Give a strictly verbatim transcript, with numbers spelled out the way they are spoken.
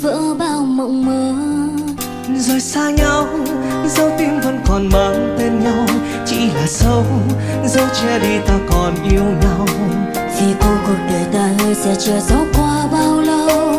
vỡ bao mộng mơ. Rồi xa nhau, dấu tim vẫn còn mang tên nhau, chỉ là dấu, dấu che đi ta còn yêu nhau. Vì cô cuộc đời ta hứa sẽ chưa dấu qua bao lâu.